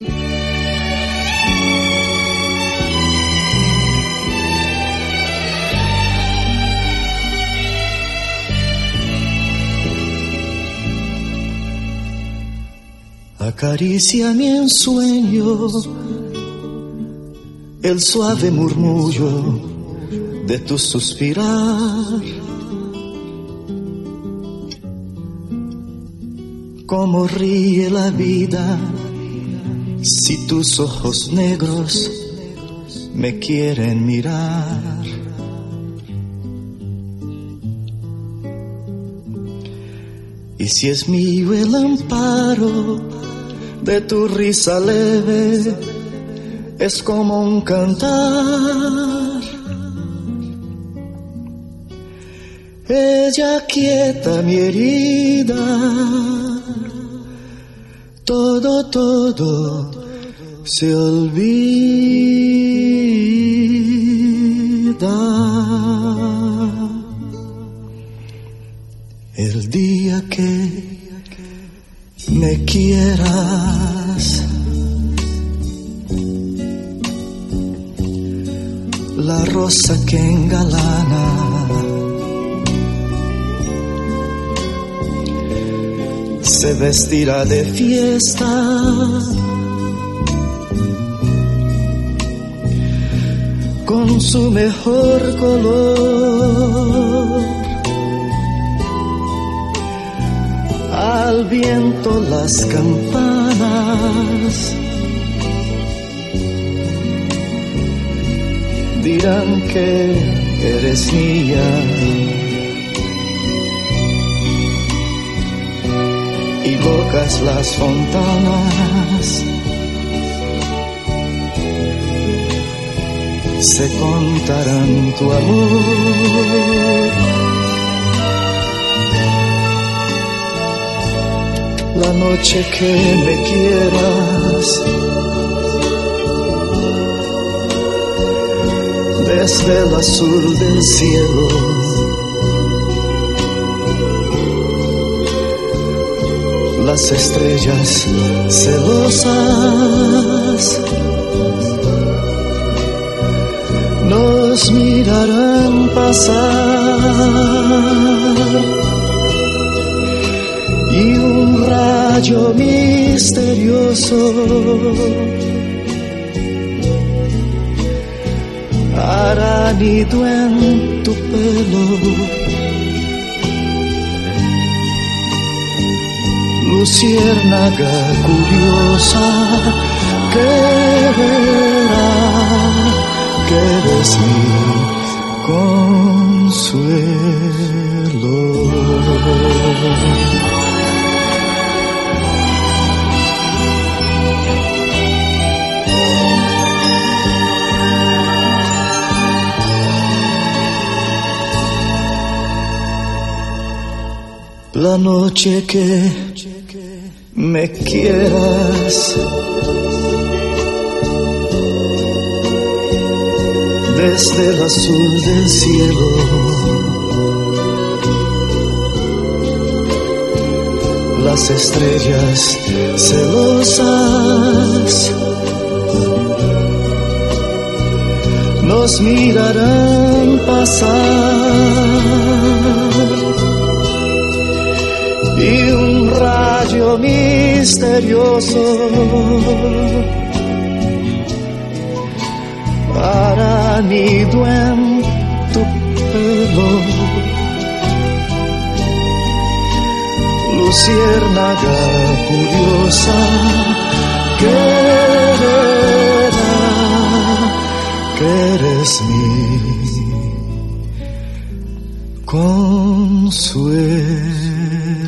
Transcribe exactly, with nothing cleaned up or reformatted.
Acaricia mi ensueño el suave murmullo de tu suspirar. Cómo ríe la vida si tus ojos negros me quieren mirar. Y si es mío el amparo de tu risa leve, es como un cantar. Ella quieta mi herida, todo, todo se olvida. El día que me quieras, la rosa que engalana se vestirá de fiesta, con su mejor color. Al viento las campanas dirán que eres mía, y locas las fontanas se contarán tu amor. La noche que me quieras, desde el azul del cielo, las estrellas celosas nos mirarán pasar, y un rayo misterioso hará nido en tu pelo. Luciérnaga curiosa que verá que eres mi consuelo. La noche que me quieras, desde el azul del cielo, las estrellas celosas nos mirarán pasar, y un rayo misterioso hará nido en tu pelo. Luciérnaga curiosa que verá que eres mi consuelo.